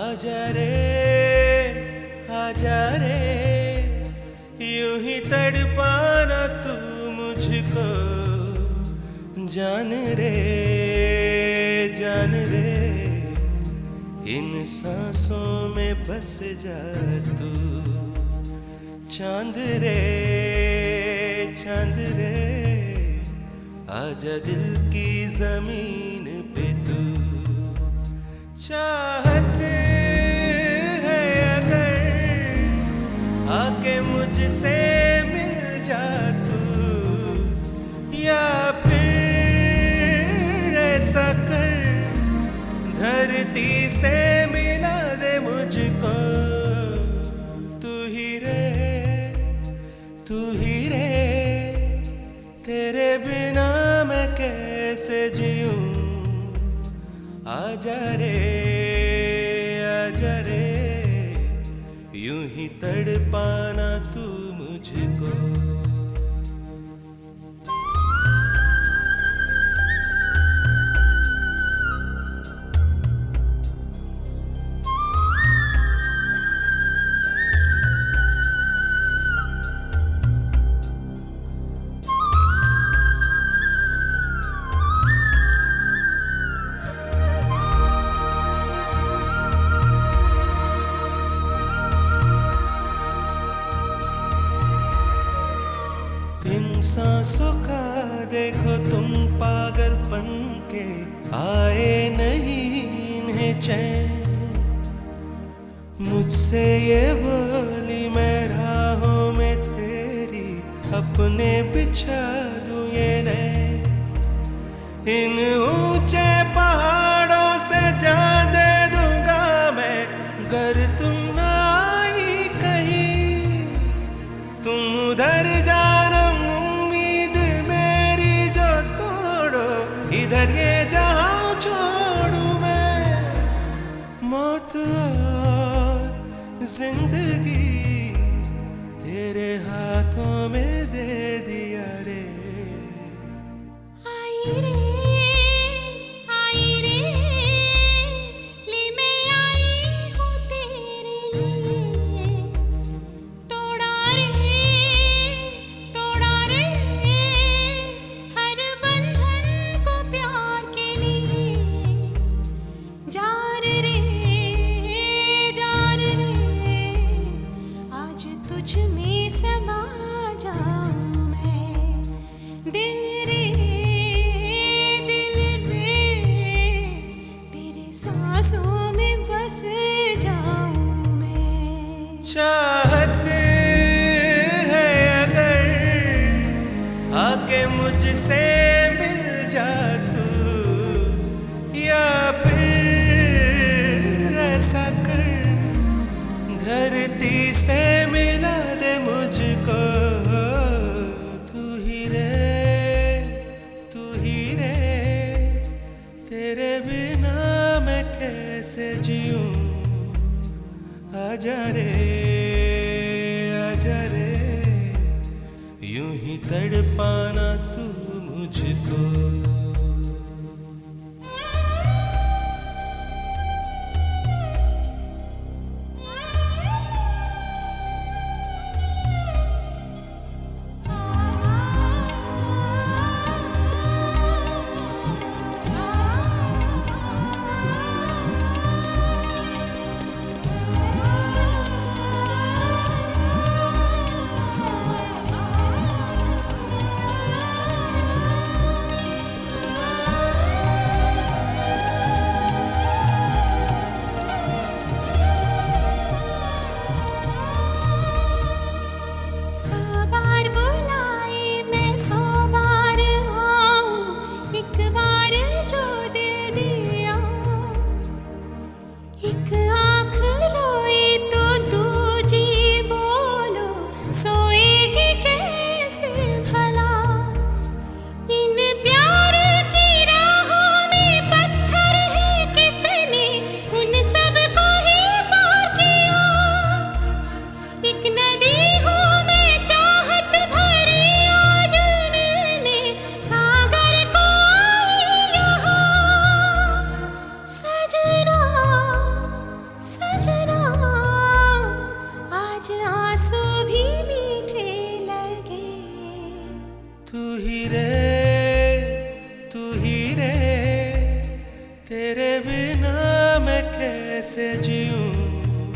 आजा रे आजा रे, यूं ही तड़पाना तू मुझको, जान रे इन सांसों में बस जा तू, चांद रे आजा दिल की जमीन पे तू। चाहत है अगर आके मुझसे मिल जा तू, या फिर ऐसा कर धरती से मिला दे मुझको। तू ही रे तेरे बिना मैं कैसे जीऊं। आजा रे यूं ही तड़पाना तू मुझको। सांसों का देखो तुम पागलपन के, आए नहीं इन्हें चैन। मुझसे ये बोली मैं राहों में तेरी अपने बिछा दूं ये नैन। इन ऊंचे पहाड़ों से जा दे दूंगा मैं, गर तुम ना आई कहीं। तुम उधर जाना इधर ये जहां छोड़ू मैं। मौत और जिंदगी तेरे हाथों में दे दिया रे। आई रे ले मैं आई हूँ तेरे लिए। तोड़ा रे हर बंधन को प्यार के लिए। जान रे आज तुझ में समा जाऊं मैं। दिल रे तेरे सांसों में बस जाऊं मैं। चाहत है अगर आके मुझसे मिल जा तू, या फिर ऐसा कर धरती से मिला दे मुझको। तू ही रे तेरे बिना मैं कैसे जीऊं। आजा रे यूं ही तड़पाना तू मुझको। यूं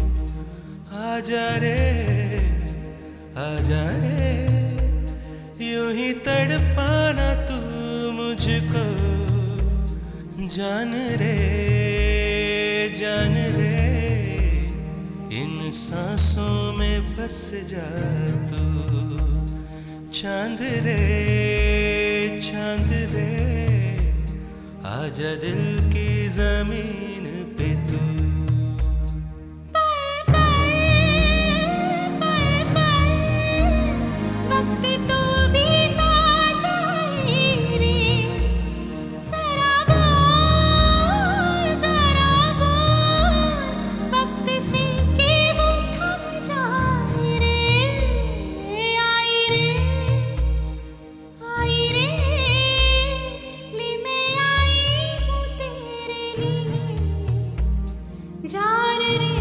आजा रे यूं ही तड़पाना तू मुझको जान रे इन सांसों में बस जा तू चांद रे आजा दिल की जमीन पे तू वक्त तो बीता जाए रे जरा बोल वक्त से कि वो थम जाए रे आई रे ले मैं आई हूँ तेरे लिए जान रे